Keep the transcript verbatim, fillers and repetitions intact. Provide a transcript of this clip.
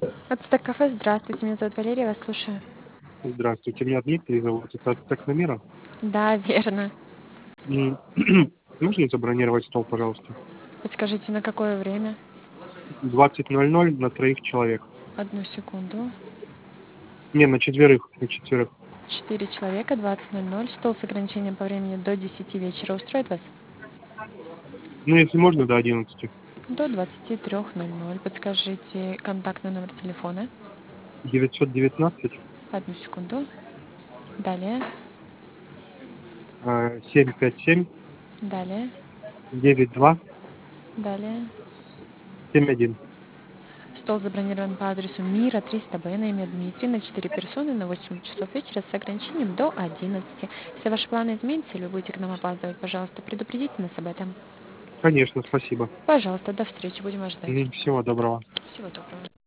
Ацтек кафе, здравствуйте, меня зовут Валерия, вас слушаю. Здравствуйте, меня Дмитрий зовут. Это ацтек номера. Да, верно. М, Можно забронировать стол, пожалуйста? Подскажите, на какое время? двадцать ноль ноль на троих человек. Одну секунду. Не, на четверых, на четверых. Четыре человека, двадцать ноль ноль. Стол с ограничением по времени до десяти вечера устроит вас? Ну, если можно, до одиннадцати. До двадцати трёх ноль ноль. Подскажите контактный номер телефона. девятьсот девятнадцать Одну секунду. Далее. э, семь пять семь Далее. девять два Далее. семь один. Стол забронирован по адресу Мира, триста Б, на имя Дмитрий, на четыре персоны, на восемь часов вечера с ограничением до одиннадцати. Если ваши планы изменятся или вы будете к нам опаздывать, пожалуйста, предупредите нас об этом. Конечно, спасибо. Пожалуйста, до встречи, будем вас ждать. Мгм, Всего доброго. Всего доброго.